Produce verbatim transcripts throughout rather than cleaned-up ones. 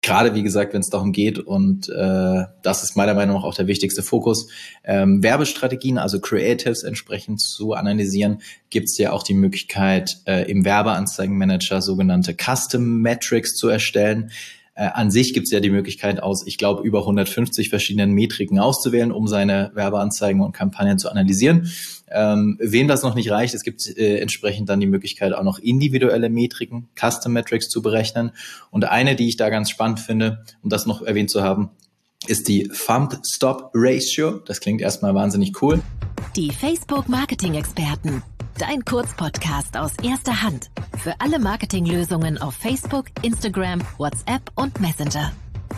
Gerade, wie gesagt, wenn es darum geht, und äh, das ist meiner Meinung nach auch der wichtigste Fokus, ähm, Werbestrategien, also Creatives entsprechend zu analysieren, gibt es ja auch die Möglichkeit, äh, im Werbeanzeigenmanager sogenannte Custom Metrics zu erstellen. Äh, an sich gibt es ja die Möglichkeit, aus, ich glaube, über hundertfünfzig verschiedenen Metriken auszuwählen, um seine Werbeanzeigen und Kampagnen zu analysieren. Ähm, wem das noch nicht reicht, es gibt äh, entsprechend dann die Möglichkeit, auch noch individuelle Metriken, Custom Metrics zu berechnen. Und eine, die ich da ganz spannend finde, um das noch erwähnt zu haben, ist die Thumb Stop Ratio. Das klingt erstmal wahnsinnig cool. Die Facebook-Marketing-Experten. Dein Kurzpodcast aus erster Hand. Für alle Marketinglösungen auf Facebook, Instagram, WhatsApp und Messenger.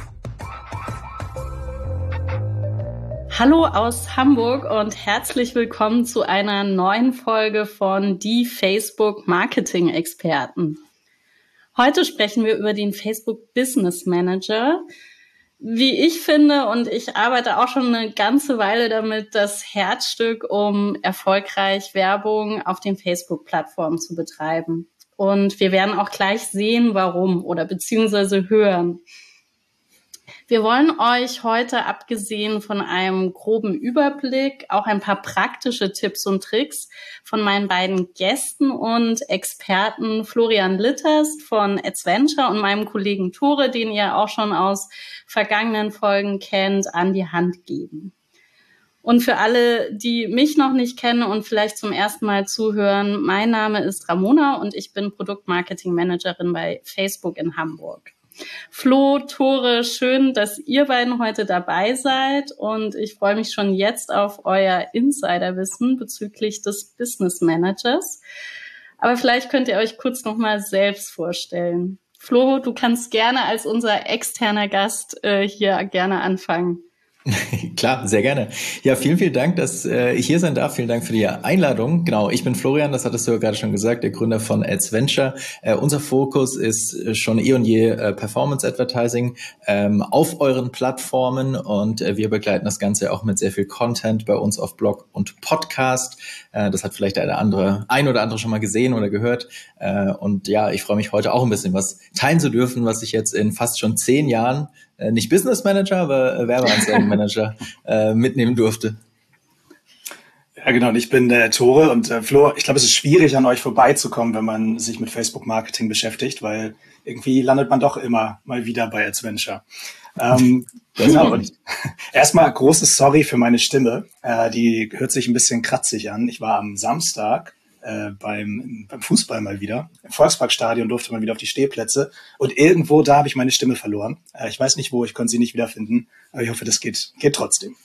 Hallo aus Hamburg und herzlich willkommen zu einer neuen Folge von Die Facebook-Marketing-Experten. Heute sprechen wir über den Facebook Business Manager. Wie ich finde, und ich arbeite auch schon eine ganze Weile damit, das Herzstück, um erfolgreich Werbung auf den Facebook-Plattformen zu betreiben. Und wir werden auch gleich sehen, warum oder beziehungsweise hören. Wir wollen euch heute, abgesehen von einem groben Überblick, auch ein paar praktische Tipps und Tricks von meinen beiden Gästen und Experten Florian Litterst von Adventure und meinem Kollegen Tore, den ihr auch schon aus vergangenen Folgen kennt, an die Hand geben. Und für alle, die mich noch nicht kennen und vielleicht zum ersten Mal zuhören, mein Name ist Ramona und ich bin Produktmarketing-Managerin bei Facebook in Hamburg. Flo, Tore, schön, dass ihr beiden heute dabei seid und ich freue mich schon jetzt auf euer Insiderwissen bezüglich des Business Managers. Aber vielleicht könnt ihr euch kurz noch mal selbst vorstellen. Flo, du kannst gerne als unser externer Gast äh, hier gerne anfangen. Klar, sehr gerne. Ja, vielen, vielen Dank, dass äh, ich hier sein darf. Vielen Dank für die Einladung. Genau, ich bin Florian, das hattest du ja gerade schon gesagt, der Gründer von Adventure. Äh, unser Fokus ist schon eh und je äh, Performance Advertising ähm, auf euren Plattformen und äh, wir begleiten das Ganze auch mit sehr viel Content bei uns auf Blog und Podcast. Äh, das hat vielleicht der andere, ein oder andere schon mal gesehen oder gehört. Äh, und ja, ich freue mich heute auch ein bisschen was teilen zu dürfen, was ich jetzt in fast schon zehn Jahren äh, nicht Business Manager, aber äh, Werbeanzeigenmanager äh, mitnehmen durfte. Ja, genau. Und ich bin der Tore und äh, Flo, ich glaube, es ist schwierig, an euch vorbeizukommen, wenn man sich mit Facebook-Marketing beschäftigt, weil irgendwie landet man doch immer mal wieder bei Adventure. Ähm, genau. Und erstmal großes Sorry für meine Stimme. Äh, die hört sich ein bisschen kratzig an. Ich war am Samstag äh, beim, beim Fußball mal wieder, im Volksparkstadion, durfte mal wieder auf die Stehplätze und irgendwo da habe ich meine Stimme verloren. Äh, ich weiß nicht wo, ich konnte sie nicht wiederfinden, aber ich hoffe, das geht, geht trotzdem.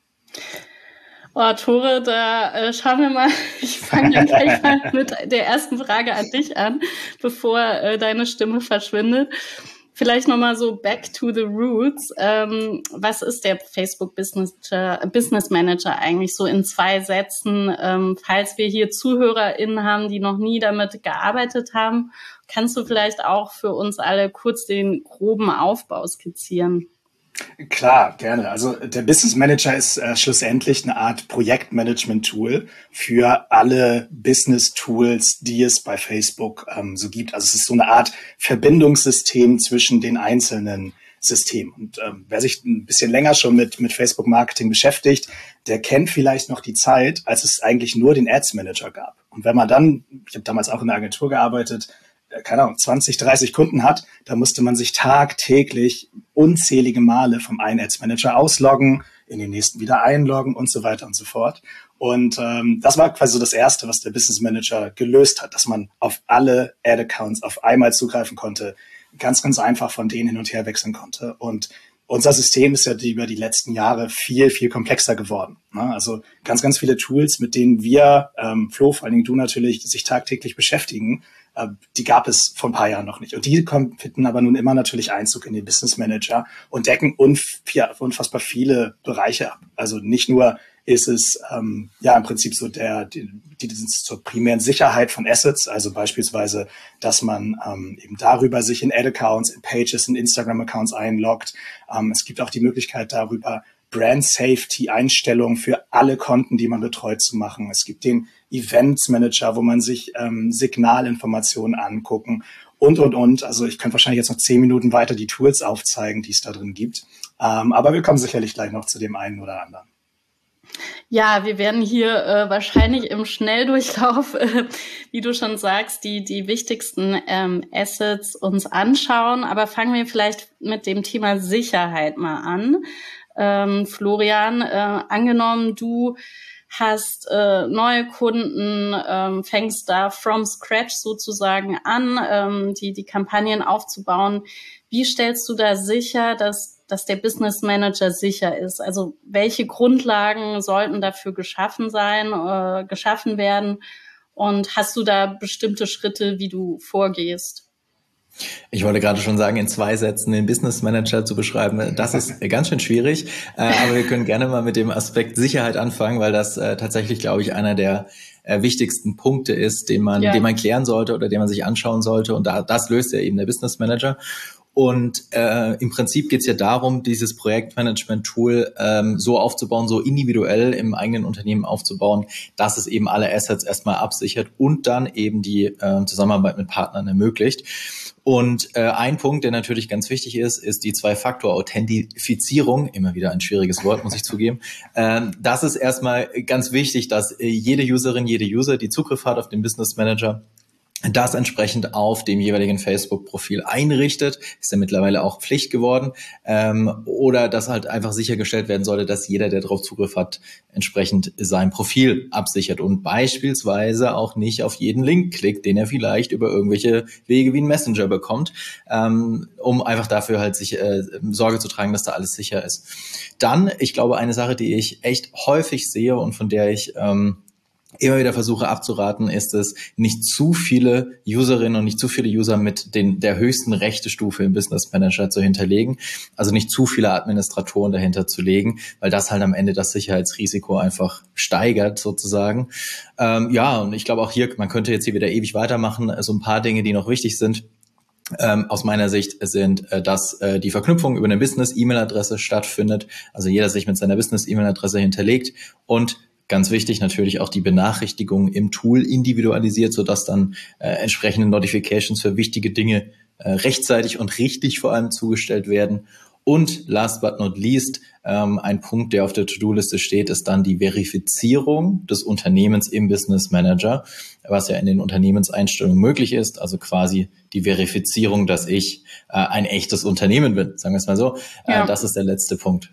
Oh, Tore, da äh, schauen wir mal. Ich fange dann gleich mal mit der ersten Frage an dich an, bevor äh, deine Stimme verschwindet. Vielleicht nochmal so back to the roots. Ähm, was ist der Facebook Business, Business Manager eigentlich so in zwei Sätzen? Ähm, falls wir hier ZuhörerInnen haben, die noch nie damit gearbeitet haben, kannst du vielleicht auch für uns alle kurz den groben Aufbau skizzieren? Klar, gerne. Also der Business Manager ist äh, schlussendlich eine Art Projektmanagement-Tool für alle Business-Tools, die es bei Facebook ähm, so gibt. Also es ist so eine Art Verbindungssystem zwischen den einzelnen Systemen. Und ähm, wer sich ein bisschen länger schon mit mit Facebook-Marketing beschäftigt, der kennt vielleicht noch die Zeit, als es eigentlich nur den Ads Manager gab. Und wenn man dann, ich habe damals auch in der Agentur gearbeitet, keine Ahnung, zwanzig, dreißig Kunden hat, da musste man sich tagtäglich unzählige Male vom einen Ads Manager ausloggen, in den nächsten wieder einloggen und so weiter und so fort. Und ähm, das war quasi so das Erste, was der Business Manager gelöst hat, dass man auf alle Ad-Accounts auf einmal zugreifen konnte, ganz, ganz einfach von denen hin und her wechseln konnte. Und unser System ist ja über die letzten Jahre viel, viel komplexer geworden. Also ganz, ganz viele Tools, mit denen wir, ähm, Flo, vor allen Dingen du natürlich, sich tagtäglich beschäftigen, äh, die gab es vor ein paar Jahren noch nicht. Und die kommen, finden aber nun immer natürlich Einzug in den Business Manager und decken unf- ja, unfassbar viele Bereiche ab. Also nicht nur ist es ähm, ja im Prinzip so der die, die zur primären Sicherheit von Assets, also beispielsweise, dass man ähm, eben darüber sich in Ad-Accounts, in Pages, in Instagram-Accounts einloggt. Ähm, es gibt auch die Möglichkeit darüber, Brand-Safety-Einstellungen für alle Konten, die man betreut, zu machen. Es gibt den Events-Manager, wo man sich ähm, Signalinformationen angucken und, und, und. Also ich könnte wahrscheinlich jetzt noch zehn Minuten weiter die Tools aufzeigen, die es da drin gibt. Ähm, aber wir kommen sicherlich gleich noch zu dem einen oder anderen. Ja, wir werden hier äh, wahrscheinlich im Schnelldurchlauf, äh, wie du schon sagst, die die wichtigsten ähm, Assets uns anschauen. Aber fangen wir vielleicht mit dem Thema Sicherheit mal an. Ähm, Florian, äh, angenommen, du hast äh, neue Kunden, ähm, fängst da from scratch sozusagen an, ähm, die die Kampagnen aufzubauen. Wie stellst du da sicher, dass dass der Business Manager sicher ist? Also welche Grundlagen sollten dafür geschaffen sein, äh, geschaffen werden? Und hast du da bestimmte Schritte, wie du vorgehst? Ich wollte gerade schon sagen, in zwei Sätzen den Business Manager zu beschreiben, das ist ganz schön schwierig. Äh, aber wir können gerne mal mit dem Aspekt Sicherheit anfangen, weil das äh, tatsächlich, glaube ich, einer der äh, wichtigsten Punkte ist, den man, ja. den man klären sollte oder den man sich anschauen sollte. Und da, das löst ja eben der Business Manager. Und äh, im Prinzip geht es ja darum, dieses Projektmanagement-Tool ähm, so aufzubauen, so individuell im eigenen Unternehmen aufzubauen, dass es eben alle Assets erstmal absichert und dann eben die äh, Zusammenarbeit mit Partnern ermöglicht. Und äh, ein Punkt, der natürlich ganz wichtig ist, ist die Zwei-Faktor-Authentifizierung. Immer wieder ein schwieriges Wort, muss ich zugeben. Ähm, das ist erstmal ganz wichtig, dass äh, jede Userin, jede User, die Zugriff hat auf den Business Manager, das entsprechend auf dem jeweiligen Facebook-Profil einrichtet, ist ja mittlerweile auch Pflicht geworden, ähm, oder dass halt einfach sichergestellt werden sollte, dass jeder, der darauf Zugriff hat, entsprechend sein Profil absichert und beispielsweise auch nicht auf jeden Link klickt, den er vielleicht über irgendwelche Wege wie ein Messenger bekommt, ähm, um einfach dafür halt sich äh, Sorge zu tragen, dass da alles sicher ist. Dann, ich glaube, eine Sache, die ich echt häufig sehe und von der ich ähm, immer wieder versuche abzuraten, ist es, nicht zu viele Userinnen und nicht zu viele User mit den der höchsten Rechtestufe im Business Manager zu hinterlegen. Also nicht zu viele Administratoren dahinter zu legen, weil das halt am Ende das Sicherheitsrisiko einfach steigert sozusagen. Ähm, ja, und ich glaube auch hier, man könnte jetzt hier wieder ewig weitermachen. So ein paar Dinge, die noch wichtig sind. Ähm, aus meiner Sicht sind, äh, dass äh, die Verknüpfung über eine Business-E-Mail-Adresse stattfindet. Also jeder sich mit seiner Business-E-Mail-Adresse hinterlegt und ganz wichtig natürlich auch die Benachrichtigung im Tool individualisiert, sodass dann äh, entsprechende Notifications für wichtige Dinge äh, rechtzeitig und richtig vor allem zugestellt werden. Und last but not least, ähm, ein Punkt, der auf der To-Do-Liste steht, ist dann die Verifizierung des Unternehmens im Business Manager, was ja in den Unternehmenseinstellungen möglich ist, also quasi die Verifizierung, dass ich äh, ein echtes Unternehmen bin, sagen wir es mal so. Ja. Äh, das ist der letzte Punkt.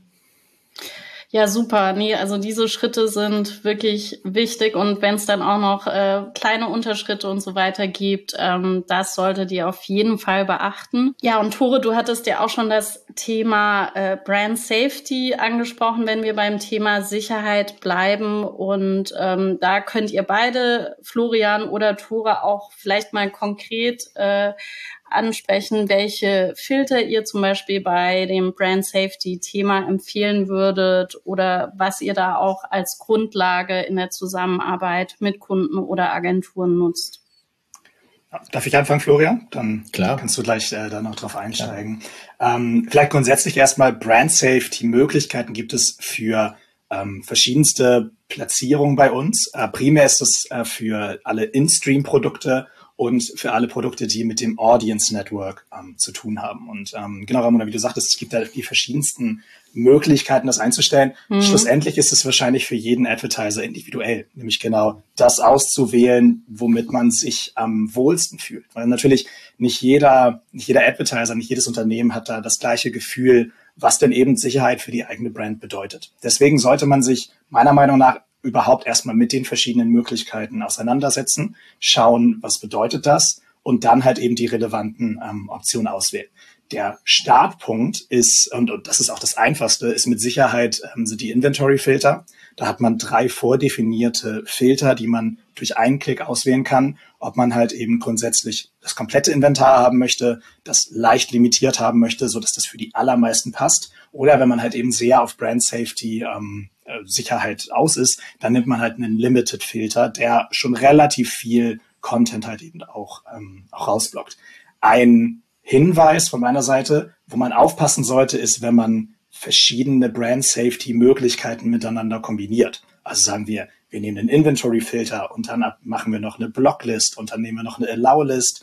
Ja, super. Nee, also diese Schritte sind wirklich wichtig und wenn es dann auch noch äh, kleine Unterschritte und so weiter gibt, ähm, das solltet ihr auf jeden Fall beachten. Ja, und Tore, du hattest ja auch schon das Thema äh, Brand Safety angesprochen, wenn wir beim Thema Sicherheit bleiben und ähm, da könnt ihr beide, Florian oder Tore, auch vielleicht mal konkret äh, ansprechen, welche Filter ihr zum Beispiel bei dem Brand Safety Thema empfehlen würdet oder was ihr da auch als Grundlage in der Zusammenarbeit mit Kunden oder Agenturen nutzt. Darf ich anfangen, Florian? Dann Klar. Kannst du gleich äh, da noch drauf einsteigen. Ähm, vielleicht grundsätzlich erstmal Brand Safety Möglichkeiten gibt es für ähm, verschiedenste Platzierungen bei uns. Äh, primär ist es äh, für alle In-Stream-Produkte und für alle Produkte, die mit dem Audience Network ähm, zu tun haben. Und ähm, genau, Ramona, wie du sagtest, es gibt da die verschiedensten Möglichkeiten, das einzustellen. Mhm. Schlussendlich ist es wahrscheinlich für jeden Advertiser individuell, nämlich genau das auszuwählen, womit man sich am wohlsten fühlt. Weil natürlich nicht jeder, nicht jeder Advertiser, nicht jedes Unternehmen hat da das gleiche Gefühl, was denn eben Sicherheit für die eigene Brand bedeutet. Deswegen sollte man sich meiner Meinung nach überhaupt erstmal mit den verschiedenen Möglichkeiten auseinandersetzen, schauen, was bedeutet das und dann halt eben die relevanten ähm, Optionen auswählen. Der Startpunkt ist, und, und das ist auch das Einfachste, ist mit Sicherheit ähm, sind die Inventory-Filter. Da hat man drei vordefinierte Filter, die man durch einen Klick auswählen kann, ob man halt eben grundsätzlich das komplette Inventar haben möchte, das leicht limitiert haben möchte, so dass das für die allermeisten passt. Oder wenn man halt eben sehr auf Brand Safety ähm, Sicherheit aus ist, dann nimmt man halt einen Limited-Filter, der schon relativ viel Content halt eben auch, ähm, auch rausblockt. Ein Hinweis von meiner Seite, wo man aufpassen sollte, ist, wenn man verschiedene Brand-Safety-Möglichkeiten miteinander kombiniert. Also sagen wir, wir nehmen einen Inventory-Filter und dann machen wir noch eine Blocklist und dann nehmen wir noch eine Allow-List.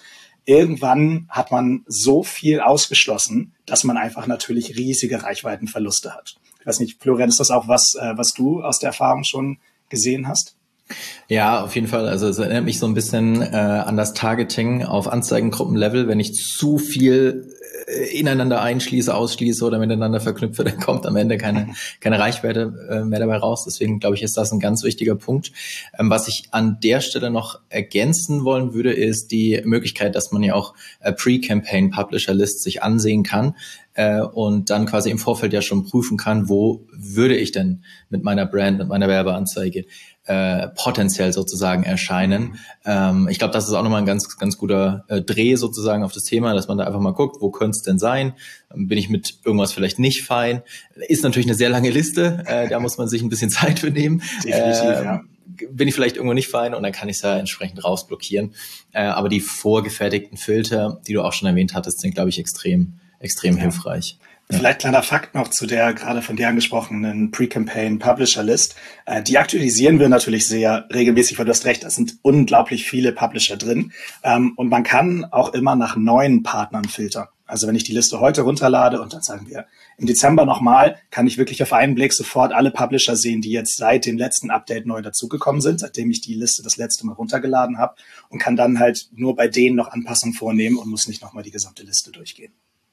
irgendwann hat man so viel ausgeschlossen, dass man einfach natürlich riesige Reichweitenverluste hat. Ich weiß nicht, Florian, ist das auch was, was du aus der Erfahrung schon gesehen hast? Ja, auf jeden Fall. Also es erinnert mich so ein bisschen äh, an das Targeting auf Anzeigengruppenlevel. Wenn ich zu viel äh, ineinander einschließe, ausschließe oder miteinander verknüpfe, dann kommt am Ende keine keine Reichweite äh, mehr dabei raus. Deswegen glaube ich, ist das ein ganz wichtiger Punkt. Ähm, was ich an der Stelle noch ergänzen wollen würde, ist die Möglichkeit, dass man ja auch äh, Pre-Campaign Publisher Lists sich ansehen kann. Äh, und dann quasi im Vorfeld ja schon prüfen kann, wo würde ich denn mit meiner Brand, mit meiner Werbeanzeige äh, potenziell sozusagen erscheinen. Ähm, ich glaube, das ist auch nochmal ein ganz, ganz guter äh, Dreh sozusagen auf das Thema, dass man da einfach mal guckt, wo könnte es denn sein? Bin ich mit irgendwas vielleicht nicht fein? Ist natürlich eine sehr lange Liste, äh, da muss man sich ein bisschen Zeit für nehmen. Definitiv, äh, ja. Bin ich vielleicht irgendwo nicht fein und dann kann ich es ja entsprechend rausblockieren. Äh, aber die vorgefertigten Filter, die du auch schon erwähnt hattest, sind, glaube ich, extrem extrem ja. hilfreich. Vielleicht kleiner Fakt noch zu der gerade von dir angesprochenen Pre-Campaign Publisher List. Äh, die aktualisieren wir natürlich sehr regelmäßig, weil du hast recht, es sind unglaublich viele Publisher drin. Ähm, und man kann auch immer nach neuen Partnern filtern. Also wenn ich die Liste heute runterlade und dann sagen wir im Dezember nochmal, kann ich wirklich auf einen Blick sofort alle Publisher sehen, die jetzt seit dem letzten Update neu dazugekommen sind, seitdem ich die Liste das letzte Mal runtergeladen habe, und kann dann halt nur bei denen noch Anpassungen vornehmen und muss nicht nochmal die gesamte Liste durchgehen.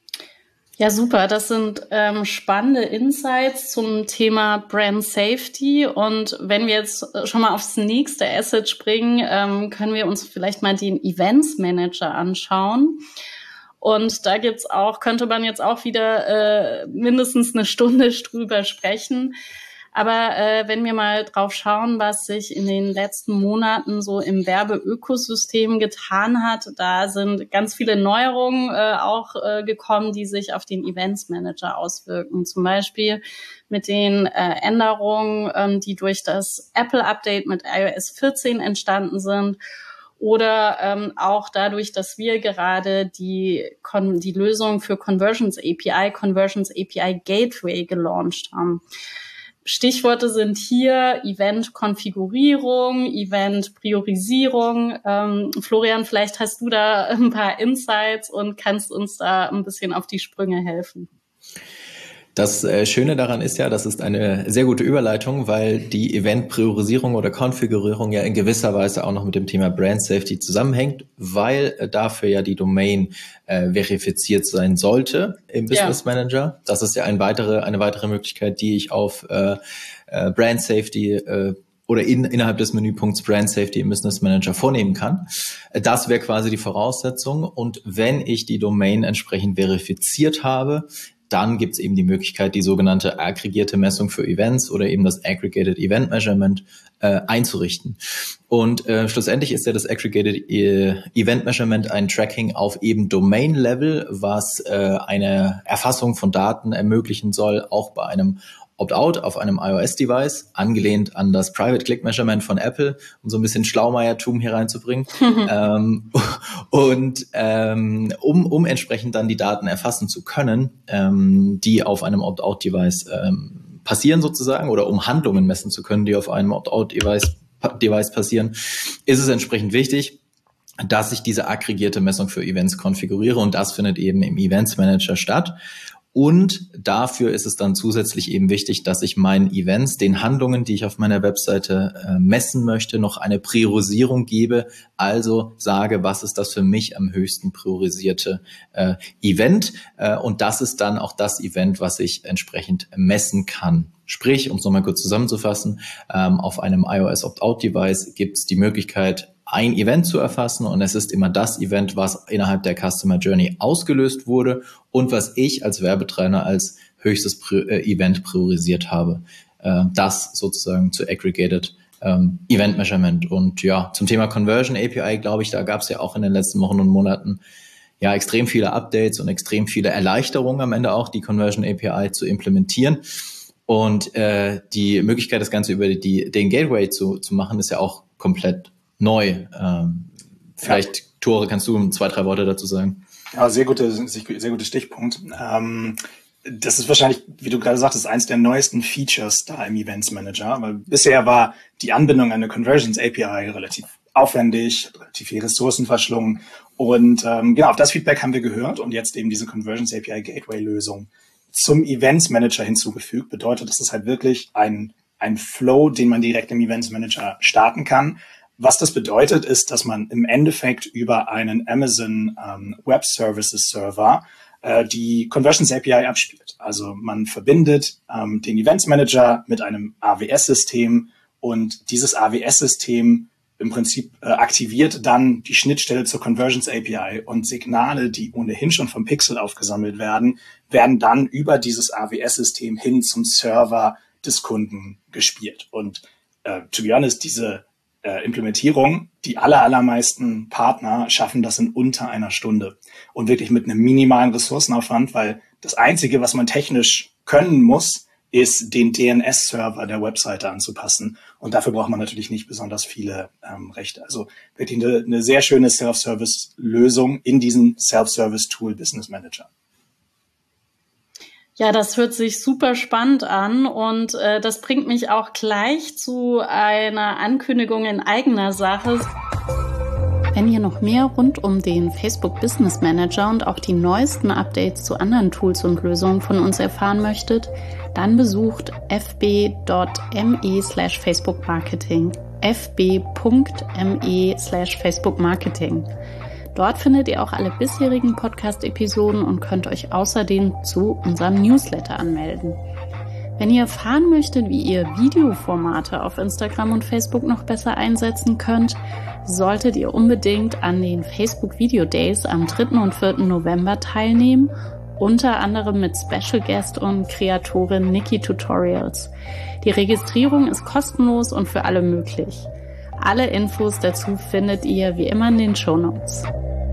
Ja, super. Das sind ähm, spannende Insights zum Thema Brand Safety. Und wenn wir jetzt schon mal aufs nächste Asset springen, ähm, können wir uns vielleicht mal den Events Manager anschauen. Und da gibt's auch, könnte man jetzt auch wieder äh, mindestens eine Stunde drüber sprechen. Aber äh, wenn wir mal drauf schauen, was sich in den letzten Monaten so im Werbeökosystem getan hat, da sind ganz viele Neuerungen äh, auch äh, gekommen, die sich auf den Events Manager auswirken. Zum Beispiel mit den äh, Änderungen, ähm, die durch das Apple-Update mit i O S vierzehn entstanden sind. Oder ähm, auch dadurch, dass wir gerade die Kon- die Lösung für Conversions A P I, Conversions A P I Gateway gelauncht haben. Stichworte sind hier Event-Konfigurierung, Event-Priorisierung. Ähm, Florian, vielleicht hast du da ein paar Insights und kannst uns da ein bisschen auf die Sprünge helfen. Das äh, Schöne daran ist ja, das ist eine sehr gute Überleitung, weil die Event-Priorisierung oder Konfigurierung ja in gewisser Weise auch noch mit dem Thema Brand Safety zusammenhängt, weil äh, dafür ja die Domain äh, verifiziert sein sollte im Business ja. Manager. Das ist ja ein weitere, eine weitere Möglichkeit, die ich auf äh, äh, Brand Safety äh, oder in, innerhalb des Menüpunkts Brand Safety im Business Manager vornehmen kann. Das wäre quasi die Voraussetzung. Und wenn ich die Domain entsprechend verifiziert habe, dann gibt es eben die Möglichkeit, die sogenannte aggregierte Messung für Events oder eben das Aggregated Event Measurement äh, einzurichten. Und äh, schlussendlich ist ja das Aggregated äh, Event Measurement ein Tracking auf eben Domain-Level, was äh, eine Erfassung von Daten ermöglichen soll, auch bei einem Opt-out auf einem iOS-Device, angelehnt an das Private Click Measurement von Apple, um so ein bisschen Schlaumeiertum hier reinzubringen. Mhm. Ähm, und ähm, um, um entsprechend dann die Daten erfassen zu können, ähm, die auf einem Opt-out-Device ähm, passieren sozusagen, oder um Handlungen messen zu können, die auf einem Opt-out-Device Device passieren, ist es entsprechend wichtig, dass ich diese aggregierte Messung für Events konfiguriere, und das findet eben im Events Manager statt. Und dafür ist es dann zusätzlich eben wichtig, dass ich meinen Events, den Handlungen, die ich auf meiner Webseite äh, messen möchte, noch eine Priorisierung gebe. Also sage, was ist das für mich am höchsten priorisierte äh, Event? Äh, und das ist dann auch das Event, was ich entsprechend messen kann. Sprich, um es nochmal kurz zusammenzufassen, ähm, auf einem iOS Opt-out-Device gibt es die Möglichkeit, ein Event zu erfassen, und es ist immer das Event, was innerhalb der Customer Journey ausgelöst wurde und was ich als Werbetreibender als höchstes Pri- äh, Event priorisiert habe. Äh, das sozusagen zu Aggregated ähm, Event Measurement. Und ja, zum Thema Conversion A P I, glaube ich, da gab es ja auch in den letzten Wochen und Monaten ja extrem viele Updates und extrem viele Erleichterungen am Ende auch, die Conversion A P I zu implementieren. Und äh, die Möglichkeit, das Ganze über die, den Gateway zu, zu machen, ist ja auch komplett neu. Ähm, vielleicht, ja. Tore, kannst du zwei, drei Worte dazu sagen? Ja, sehr gute, sehr guter Stichpunkt. Ähm, das ist wahrscheinlich, wie du gerade sagtest, eins der neuesten Features da im Events Manager, weil bisher war die Anbindung an eine Conversions A P I relativ aufwendig, relativ viel Ressourcen verschlungen. Und ähm, genau, auf das Feedback haben wir gehört und jetzt eben diese Conversions A P I Gateway Lösung zum Events Manager hinzugefügt. Bedeutet, das ist halt wirklich ein, ein Flow, den man direkt im Events Manager starten kann. Was das bedeutet, ist, dass man im Endeffekt über einen Amazon ähm, Web Services Server äh, die Conversions A P I abspielt. Also man verbindet ähm, den Events Manager mit einem A W S-System und dieses A W S-System im Prinzip äh, aktiviert dann die Schnittstelle zur Conversions A P I und Signale, die ohnehin schon vom Pixel aufgesammelt werden, werden dann über dieses A W S-System hin zum Server des Kunden gespielt. Und äh, to be honest, diese äh, Implementierung, die aller, allermeisten Partner schaffen das in unter einer Stunde und wirklich mit einem minimalen Ressourcenaufwand, weil das Einzige, was man technisch können muss, ist, den D N S-Server der Webseite anzupassen. Und dafür braucht man natürlich nicht besonders viele ähm, Rechte. Also wirklich eine, eine sehr schöne Self-Service-Lösung in diesem Self-Service-Tool Business Manager. Ja, das hört sich super spannend an und äh, das bringt mich auch gleich zu einer Ankündigung in eigener Sache. Wenn ihr noch mehr rund um den Facebook Business Manager und auch die neuesten Updates zu anderen Tools und Lösungen von uns erfahren möchtet, dann besucht f b punkt m e slash Facebook Marketing. f b punkt m e slash Facebook Marketing. Dort findet ihr auch alle bisherigen Podcast-Episoden und könnt euch außerdem zu unserem Newsletter anmelden. Wenn ihr erfahren möchtet, wie ihr Videoformate auf Instagram und Facebook noch besser einsetzen könnt, solltet ihr unbedingt an den Facebook Video Days am dritten und vierten November teilnehmen, unter anderem mit Special Guest und Kreatorin Niki Tutorials. Die Registrierung ist kostenlos und für alle möglich. Alle Infos dazu findet ihr wie immer in den Shownotes.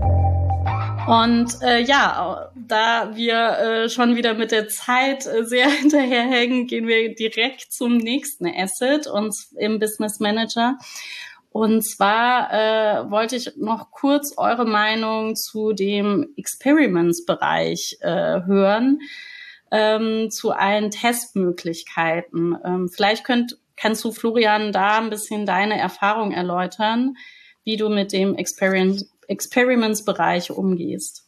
Und äh, ja, da wir äh, schon wieder mit der Zeit äh, sehr hinterherhängen, gehen wir direkt zum nächsten Asset und im Business Manager. Und zwar äh, wollte ich noch kurz eure Meinung zu dem Experiments-Bereich äh, hören, ähm, zu allen Testmöglichkeiten. Ähm, vielleicht könnt, kannst du, Florian, da ein bisschen deine Erfahrung erläutern, wie du mit dem Experiment, Experiments-Bereich umgehst.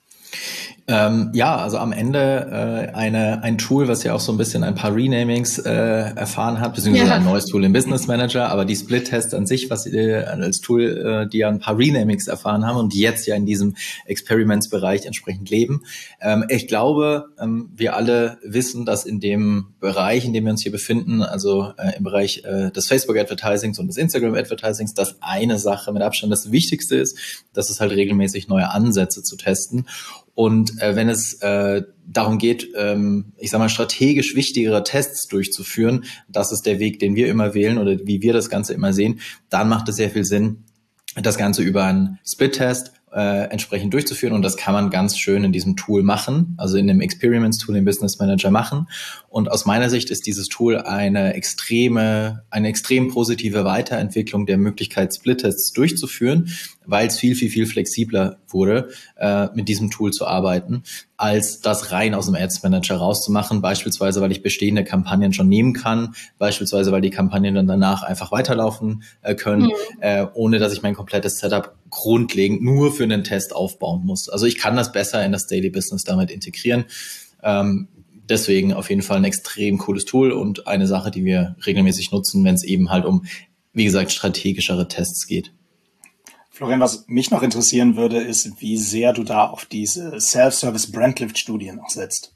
Ähm, ja, also am Ende äh, eine ein Tool, was ja auch so ein bisschen ein paar Renamings äh, erfahren hat, beziehungsweise ja. ein neues Tool im Business Manager, aber die Split-Tests an sich, was äh, als Tool, äh, die ja ein paar Renamings erfahren haben und die jetzt ja in diesem Experiments-Bereich entsprechend leben. Ähm, ich glaube, ähm, wir alle wissen, dass in dem Bereich, in dem wir uns hier befinden, also äh, im Bereich äh, des Facebook-Advertisings und des Instagram-Advertisings, dass eine Sache mit Abstand das Wichtigste ist, das ist halt regelmäßig neue Ansätze zu testen. Und äh, wenn es äh, darum geht, ähm, ich sag mal, strategisch wichtigere Tests durchzuführen, das ist der Weg, den wir immer wählen oder wie wir das Ganze immer sehen, dann macht es sehr viel Sinn, das Ganze über einen Split-Test äh, entsprechend durchzuführen. Und das kann man ganz schön in diesem Tool machen, also in dem Experiments-Tool im Business Manager machen. Und aus meiner Sicht ist dieses Tool eine extreme, eine extrem positive Weiterentwicklung der Möglichkeit, Split-Tests durchzuführen, weil es viel, viel, viel flexibler wurde, äh, mit diesem Tool zu arbeiten, als das rein aus dem Ads Manager rauszumachen, beispielsweise, weil ich bestehende Kampagnen schon nehmen kann, beispielsweise, weil die Kampagnen dann danach einfach weiterlaufen äh, können, mhm. äh, ohne dass ich mein komplettes Setup grundlegend nur für einen Test aufbauen muss. Also ich kann das besser in das Daily Business damit integrieren. Ähm, deswegen auf jeden Fall ein extrem cooles Tool und eine Sache, die wir regelmäßig nutzen, wenn es eben halt um, wie gesagt, strategischere Tests geht. Florian, was mich noch interessieren würde, ist, wie sehr du da auf diese Self-Service-Brandlift-Studien auch setzt.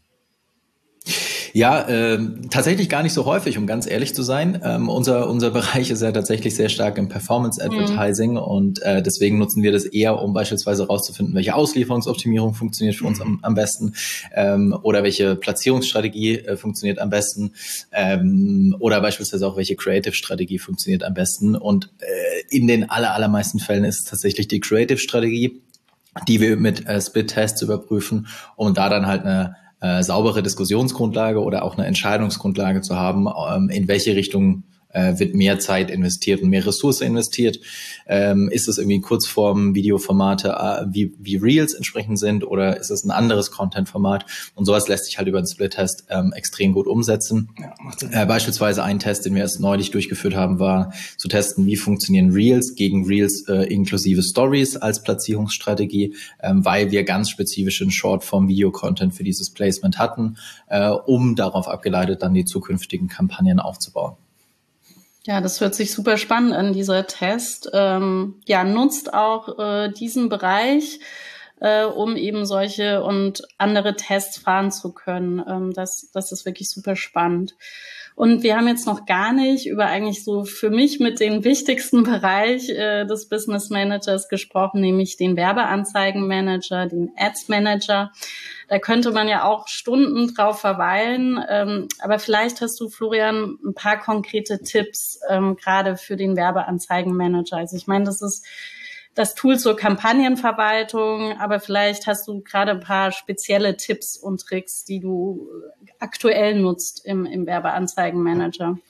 Ja, äh, tatsächlich gar nicht so häufig, um ganz ehrlich zu sein. Ähm, unser unser Bereich ist ja tatsächlich sehr stark im Performance-Advertising mhm. und äh, deswegen nutzen wir das eher, um beispielsweise herauszufinden, welche Auslieferungsoptimierung funktioniert für uns am, am besten ähm, oder welche Platzierungsstrategie äh, funktioniert am besten ähm, oder beispielsweise auch welche Creative-Strategie funktioniert am besten. Und äh, in den aller, allermeisten Fällen ist es tatsächlich die Creative-Strategie, die wir mit äh, Split-Tests überprüfen, um da dann halt eine Äh, saubere Diskussionsgrundlage oder auch eine Entscheidungsgrundlage zu haben, ähm, in welche Richtung Äh, wird mehr Zeit investiert und mehr Ressource investiert? Ähm, ist es irgendwie Kurzform-Videoformate äh, wie, wie Reels entsprechend sind oder ist es ein anderes Content-Format? Und sowas lässt sich halt über einen Split-Test ähm, extrem gut umsetzen. Ja, macht Sinn. Äh, beispielsweise ein Test, den wir erst neulich durchgeführt haben, war zu testen, wie funktionieren Reels gegen Reels äh, inklusive Stories als Platzierungsstrategie, ähm, weil wir ganz spezifischen Shortform-Video-Content für dieses Placement hatten, äh, um darauf abgeleitet dann die zukünftigen Kampagnen aufzubauen. Ja, das hört sich super spannend an, dieser Test. Ähm, ja, nutzt auch äh, diesen Bereich, äh, um eben solche und andere Tests fahren zu können. Ähm, das, das ist wirklich super spannend. Und wir haben jetzt noch gar nicht über eigentlich so für mich mit den wichtigsten Bereich äh, des Business Managers gesprochen, nämlich den Werbeanzeigenmanager, den Ads Manager. Da könnte man ja auch Stunden drauf verweilen. Ähm, aber vielleicht hast du, Florian, ein paar konkrete Tipps ähm, gerade für den Werbeanzeigenmanager. Also ich meine, das ist das Tool zur Kampagnenverwaltung, aber vielleicht hast du gerade ein paar spezielle Tipps und Tricks, die du aktuell nutzt im, im Werbeanzeigenmanager.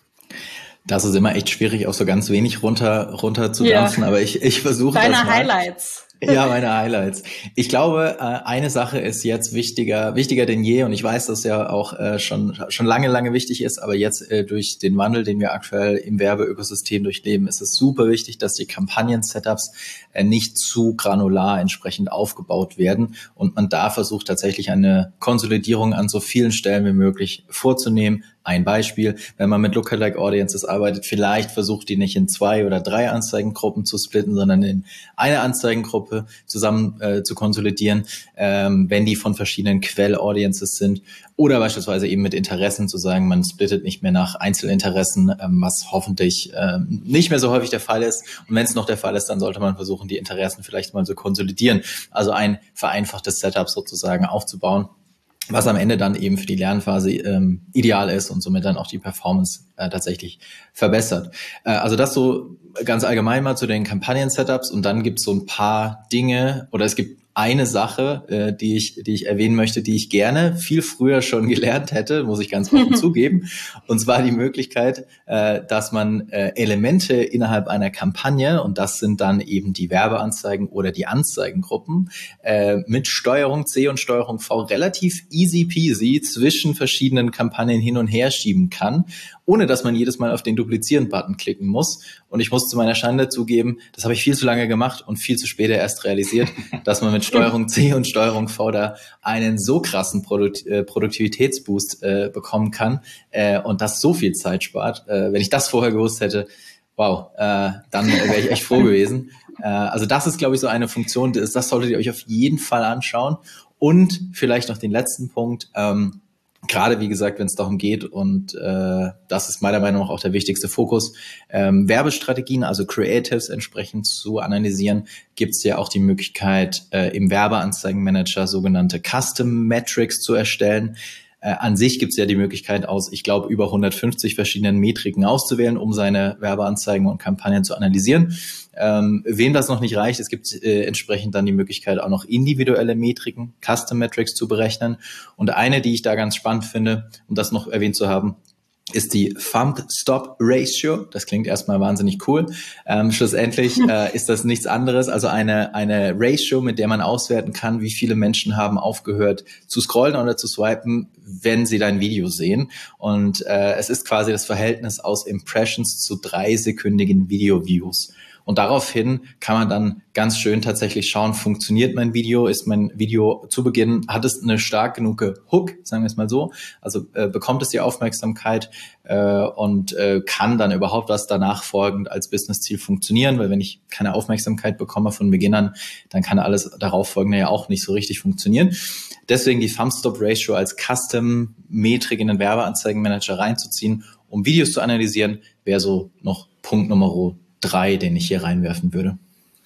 Das ist immer echt schwierig, auch so ganz wenig runter, runter zu dampfen, ja. aber ich, ich versuche das mal. Deine Highlights. Ja, meine Highlights. Ich glaube, eine Sache ist jetzt wichtiger, wichtiger denn je, und ich weiß, dass ja auch schon schon lange, lange wichtig ist, aber jetzt durch den Wandel, den wir aktuell im Werbeökosystem durchleben, ist es super wichtig, dass die Kampagnen-Setups nicht zu granular entsprechend aufgebaut werden und man da versucht tatsächlich eine Konsolidierung an so vielen Stellen wie möglich vorzunehmen. Ein Beispiel, wenn man mit Lookalike Audiences arbeitet, vielleicht versucht die nicht in zwei oder drei Anzeigengruppen zu splitten, sondern in eine Anzeigengruppe zusammen äh, zu konsolidieren, ähm, wenn die von verschiedenen Quell-Audiences sind. Oder beispielsweise eben mit Interessen zu sagen, man splittet nicht mehr nach Einzelinteressen, ähm, was hoffentlich ähm, nicht mehr so häufig der Fall ist. Und wenn es noch der Fall ist, dann sollte man versuchen, die Interessen vielleicht mal zu konsolidieren. Also ein vereinfachtes Setup sozusagen aufzubauen, was am Ende dann eben für die Lernphase ähm, ideal ist und somit dann auch die Performance äh, tatsächlich verbessert. Äh, also das so ganz allgemein mal zu den Kampagnen-Setups, und dann gibt es so ein paar Dinge, oder es gibt eine Sache, äh, die ich die ich erwähnen möchte, die ich gerne viel früher schon gelernt hätte, muss ich ganz offen zugeben, und zwar die Möglichkeit, äh, dass man äh, Elemente innerhalb einer Kampagne, und das sind dann eben die Werbeanzeigen oder die Anzeigengruppen, äh, mit Steuerung C und Steuerung V relativ easy peasy zwischen verschiedenen Kampagnen hin und her schieben kann, ohne dass man jedes Mal auf den Duplizieren-Button klicken muss. Und ich muss zu meiner Schande zugeben, das habe ich viel zu lange gemacht und viel zu spät erst realisiert, dass man mit Steuerung C und Steuerung V da einen so krassen Produkt, äh, Produktivitätsboost äh, bekommen kann äh, und das so viel Zeit spart. Äh, wenn ich das vorher gewusst hätte, wow, äh, dann wäre ich echt froh gewesen. Äh, also das ist, glaube ich, so eine Funktion, das, das solltet ihr euch auf jeden Fall anschauen. Und vielleicht noch den letzten Punkt, ähm, gerade, wie gesagt, wenn es darum geht, und äh, das ist meiner Meinung nach auch der wichtigste Fokus, ähm, Werbestrategien, also Creatives entsprechend zu analysieren, gibt es ja auch die Möglichkeit, äh, im Werbeanzeigenmanager sogenannte Custom Metrics zu erstellen. Äh, an sich gibt es ja die Möglichkeit, aus, ich glaube, über hundertfünfzig verschiedenen Metriken auszuwählen, um seine Werbeanzeigen und Kampagnen zu analysieren. Ähm, wem das noch nicht reicht, es gibt äh, entsprechend dann die Möglichkeit, auch noch individuelle Metriken, Custom Metrics zu berechnen. Und eine, die ich da ganz spannend finde, um das noch erwähnt zu haben, ist die Thumb-Stop-Ratio. Das klingt erstmal wahnsinnig cool. Ähm, schlussendlich äh, ist das nichts anderes, also eine eine Ratio, mit der man auswerten kann, wie viele Menschen haben aufgehört zu scrollen oder zu swipen, wenn sie dein Video sehen. Und äh, es ist quasi das Verhältnis aus Impressions zu dreisekündigen Video-Views. Und daraufhin kann man dann ganz schön tatsächlich schauen, funktioniert mein Video, ist mein Video zu Beginn, hat es eine stark genug Hook, sagen wir es mal so, also äh, bekommt es die Aufmerksamkeit äh, und äh, kann dann überhaupt was danach folgend als Businessziel funktionieren, weil wenn ich keine Aufmerksamkeit bekomme von Beginn an, dann kann alles darauf folgende ja auch nicht so richtig funktionieren. Deswegen die Thumb-Stop-Ratio als Custom-Metrik in den Werbeanzeigenmanager reinzuziehen, um Videos zu analysieren, wäre so noch Punkt Nummer drei, den ich hier reinwerfen würde.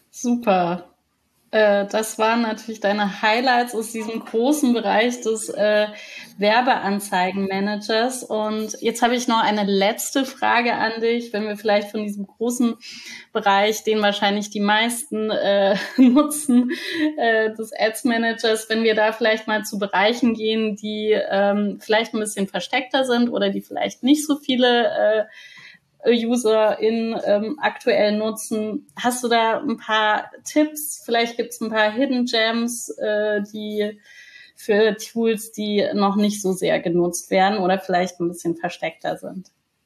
Super. Äh, das waren natürlich deine Highlights aus diesem großen Bereich des äh, Werbeanzeigenmanagers. Und jetzt habe ich noch eine letzte Frage an dich, wenn wir vielleicht von diesem großen Bereich, den wahrscheinlich die meisten äh, nutzen, äh, des Ads Managers, wenn wir da vielleicht mal zu Bereichen gehen, die ähm, vielleicht ein bisschen versteckter sind oder die vielleicht nicht so viele äh, UserInnen ähm, aktuell nutzen. Hast du da ein paar Tipps? Vielleicht gibt es ein paar Hidden Gems, äh, die für Tools, die noch nicht so sehr genutzt werden oder vielleicht ein bisschen versteckter sind.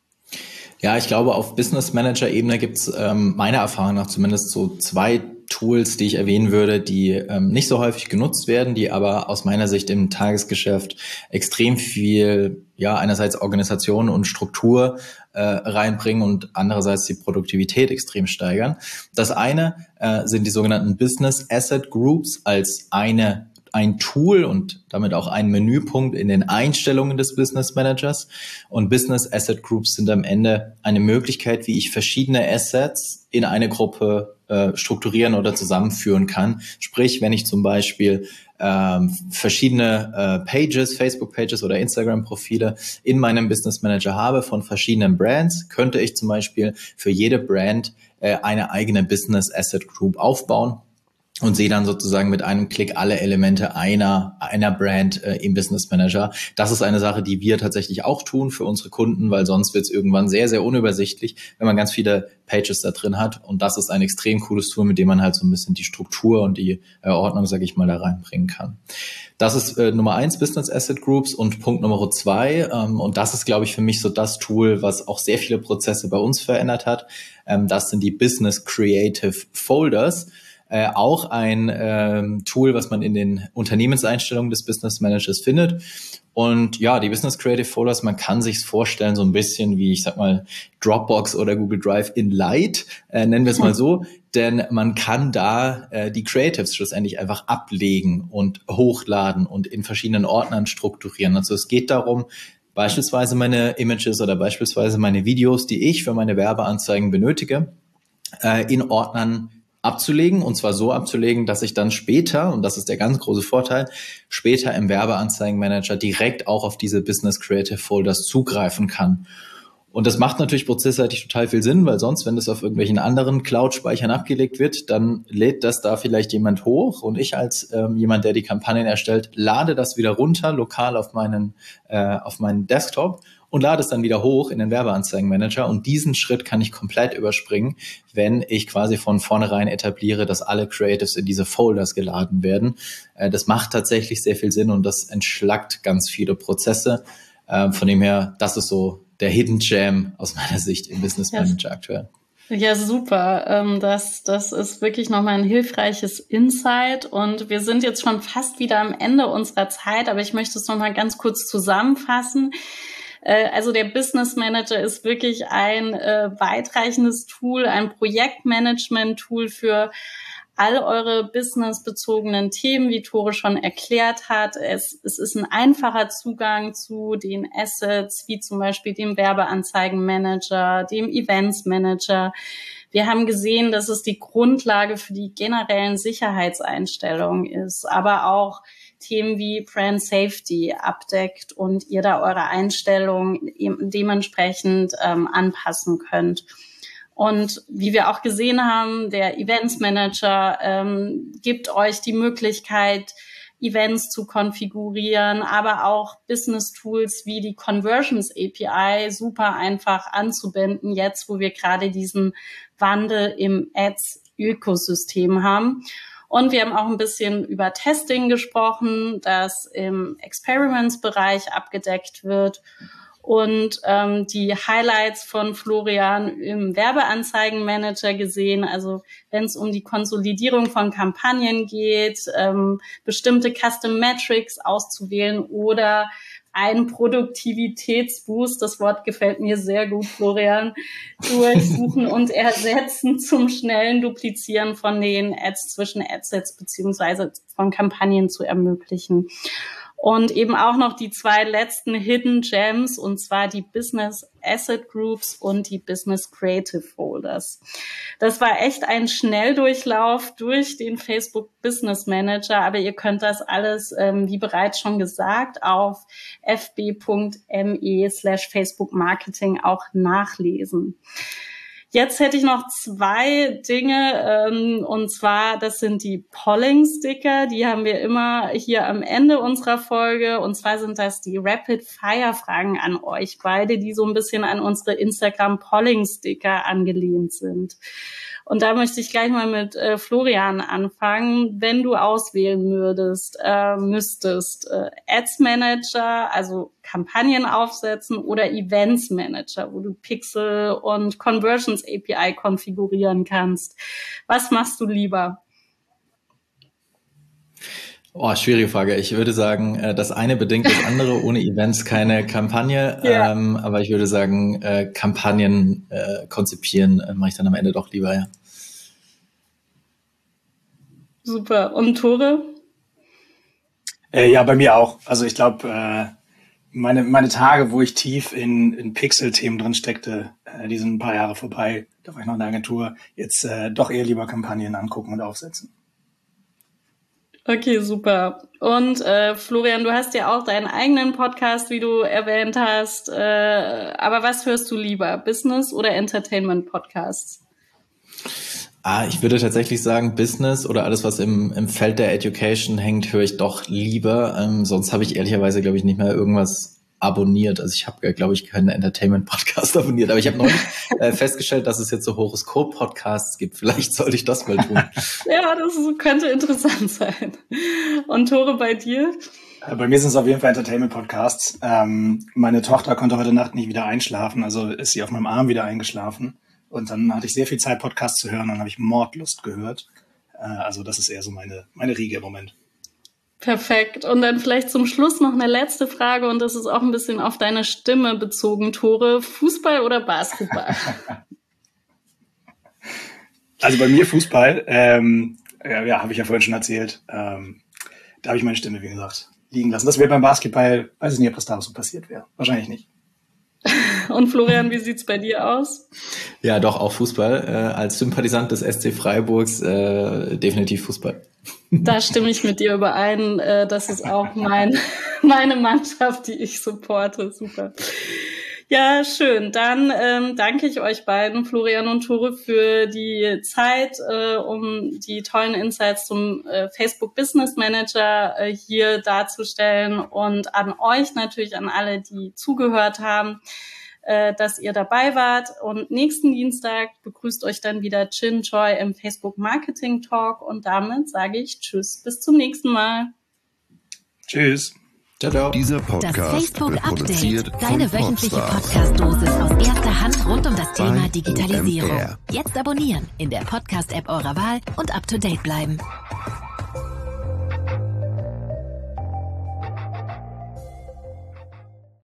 Ja, ich glaube, auf Business Manager Ebene gibt es ähm, meiner Erfahrung nach zumindest so zwei Tools, die ich erwähnen würde, die ähm, nicht so häufig genutzt werden, die aber aus meiner Sicht im Tagesgeschäft extrem viel, ja, einerseits Organisation und Struktur äh, reinbringen und andererseits die Produktivität extrem steigern. Das eine äh, sind die sogenannten Business Asset Groups als eine ein Tool und damit auch ein Menüpunkt in den Einstellungen des Business Managers. Und Business Asset Groups sind am Ende eine Möglichkeit, wie ich verschiedene Assets in eine Gruppe äh, strukturieren oder zusammenführen kann. Sprich, wenn ich zum Beispiel ähm, verschiedene äh, Pages, Facebook-Pages oder Instagram-Profile in meinem Business Manager habe von verschiedenen Brands, könnte ich zum Beispiel für jede Brand äh, eine eigene Business Asset Group aufbauen und sehe dann sozusagen mit einem Klick alle Elemente einer einer Brand äh, im Business Manager. Das ist eine Sache, die wir tatsächlich auch tun für unsere Kunden, weil sonst wird es irgendwann sehr, sehr unübersichtlich, wenn man ganz viele Pages da drin hat. Und das ist ein extrem cooles Tool, mit dem man halt so ein bisschen die Struktur und die äh, Ordnung, sage ich mal, da reinbringen kann. Das ist äh, Nummer eins, Business Asset Groups. Und Punkt Nummer zwei, ähm, und das ist, glaube ich, für mich so das Tool, was auch sehr viele Prozesse bei uns verändert hat. Ähm, das sind die Business Creative Folders. Äh, auch ein ähm, Tool, was man in den Unternehmenseinstellungen des Business Managers findet. Und ja, die Business Creative Folders, man kann sich's vorstellen, so ein bisschen wie, ich sag mal, Dropbox oder Google Drive in Light, äh, nennen wir es mal so. Denn man kann da äh, die Creatives schlussendlich einfach ablegen und hochladen und in verschiedenen Ordnern strukturieren. Also es geht darum, beispielsweise meine Images oder beispielsweise meine Videos, die ich für meine Werbeanzeigen benötige, äh, in Ordnern abzulegen, und zwar so abzulegen, dass ich dann später, und das ist der ganz große Vorteil, später im Werbeanzeigenmanager direkt auch auf diese Business Creative Folders zugreifen kann. Und das macht natürlich prozessseitig total viel Sinn, weil sonst, wenn das auf irgendwelchen anderen Cloud-Speichern abgelegt wird, dann lädt das da vielleicht jemand hoch und ich als ähm, jemand, der die Kampagnen erstellt, lade das wieder runter, lokal auf meinen, äh, auf meinen Desktop und lade es dann wieder hoch in den Werbeanzeigenmanager. Und diesen Schritt kann ich komplett überspringen, wenn ich quasi von vornherein etabliere, dass alle Creatives in diese Folders geladen werden. Äh, das macht tatsächlich sehr viel Sinn und das entschlackt ganz viele Prozesse. Äh, von dem her, das ist so der Hidden Gem aus meiner Sicht im Business Manager aktuell. Ja, super. Das, das ist wirklich nochmal ein hilfreiches Insight. Und wir sind jetzt schon fast wieder am Ende unserer Zeit, aber ich möchte es nochmal ganz kurz zusammenfassen. Also der Business Manager ist wirklich ein äh, weitreichendes Tool, ein Projektmanagement-Tool für all eure businessbezogenen Themen, wie Tore schon erklärt hat. Es, es ist ein einfacher Zugang zu den Assets, wie zum Beispiel dem Werbeanzeigenmanager, dem Events Manager. Wir haben gesehen, dass es die Grundlage für die generellen Sicherheitseinstellungen ist, aber auch Themen wie Brand Safety abdeckt und ihr da eure Einstellungen dementsprechend ähm, anpassen könnt. Und wie wir auch gesehen haben, der Events Manager ähm, gibt euch die Möglichkeit, Events zu konfigurieren, aber auch Business Tools wie die Conversions A P I super einfach anzubinden, jetzt wo wir gerade diesen Wandel im Ads-Ökosystem haben. Und wir haben auch ein bisschen über Testing gesprochen, das im Experiments-Bereich abgedeckt wird. Und ähm, die Highlights von Florian im Werbeanzeigenmanager gesehen, also wenn es um die Konsolidierung von Kampagnen geht, ähm, bestimmte Custom Metrics auszuwählen oder einen Produktivitätsboost, das Wort gefällt mir sehr gut, Florian, durchsuchen und ersetzen zum schnellen Duplizieren von den Ads zwischen Adsets beziehungsweise von Kampagnen zu ermöglichen. Und eben auch noch die zwei letzten Hidden Gems, und zwar die Business Asset Groups und die Business Creative Folders. Das war echt ein Schnelldurchlauf durch den Facebook Business Manager, aber ihr könnt das alles, ähm, wie bereits schon gesagt, auf fb.me slash Facebook Marketing auch nachlesen. Jetzt hätte ich noch zwei Dinge, ähm, und zwar, das sind die Polling-Sticker, die haben wir immer hier am Ende unserer Folge, und zwar sind das die Rapid-Fire-Fragen an euch beide, die so ein bisschen an unsere Instagram-Polling-Sticker angelehnt sind. Und da möchte ich gleich mal mit äh, Florian anfangen. Wenn du auswählen würdest, äh, müsstest, äh, Ads Manager, also Kampagnen aufsetzen, oder Events Manager, wo du Pixel und Conversions A P I konfigurieren kannst. Was machst du lieber? Oh, schwierige Frage. Ich würde sagen, das eine bedingt das andere. Ohne Events keine Kampagne. Ja. Ähm, aber ich würde sagen, äh, Kampagnen äh, konzipieren äh, mache ich dann am Ende doch lieber, ja. Super. Und Tore? Äh, ja, bei mir auch. Also ich glaube, äh, meine meine Tage, wo ich tief in, in Pixel-Themen drin steckte, äh, die sind ein paar Jahre vorbei. Da war ich noch in der Agentur. Jetzt äh, doch eher lieber Kampagnen angucken und aufsetzen. Okay, super. Und äh, Florian, du hast ja auch deinen eigenen Podcast, wie du erwähnt hast. Äh, aber was hörst du lieber? Business- oder Entertainment-Podcasts? Ah, ich würde tatsächlich sagen, Business oder alles, was im, im Feld der Education hängt, höre ich doch lieber. Ähm, sonst habe ich ehrlicherweise, glaube ich, nicht mehr irgendwas abonniert. Also ich habe, glaube ich, keinen Entertainment-Podcast abonniert. Aber ich habe neulich äh, festgestellt, dass es jetzt so Horoskop-Podcasts gibt. Vielleicht sollte ich das mal tun. Ja, das könnte interessant sein. Und Tore, bei dir? Bei mir sind es auf jeden Fall Entertainment-Podcasts. Ähm, meine Tochter konnte heute Nacht nicht wieder einschlafen, also ist sie auf meinem Arm wieder eingeschlafen. Und dann hatte ich sehr viel Zeit, Podcasts zu hören. Dann habe ich Mordlust gehört. Äh, also das ist eher so meine, meine Riege im Moment. Perfekt. Und dann vielleicht zum Schluss noch eine letzte Frage, und das ist auch ein bisschen auf deine Stimme bezogen, Tore. Fußball oder Basketball? Also bei mir Fußball. Ähm, ja, ja habe ich ja vorhin schon erzählt. Ähm, da habe ich meine Stimme, wie gesagt, liegen lassen. Das wäre beim Basketball, weiß ich nicht, ob das da so passiert wäre. Wahrscheinlich nicht. Und Florian, wie sieht's bei dir aus? Ja, doch, auch Fußball. Äh, als Sympathisant des S C Freiburgs äh, definitiv Fußball. Da stimme ich mit dir überein. Äh, das ist auch mein, meine Mannschaft, die ich supporte. Super. Ja, schön. Dann ähm, danke ich euch beiden, Florian und Tore, für die Zeit, äh, um die tollen Insights zum äh, Facebook Business Manager äh, hier darzustellen, und an euch natürlich, an alle, die zugehört haben, äh, dass ihr dabei wart. Und nächsten Dienstag begrüßt euch dann wieder Chin Choi im Facebook Marketing Talk, und damit sage ich Tschüss, bis zum nächsten Mal. Tschüss. Ciao, ciao. Dieser Podcast das Facebook wird Update, produziert deine von wöchentliche Podstars. Podcast-Dosis aus erster Hand rund um das Thema Bei Digitalisierung. O M R. Jetzt abonnieren in der Podcast-App eurer Wahl und up to date bleiben.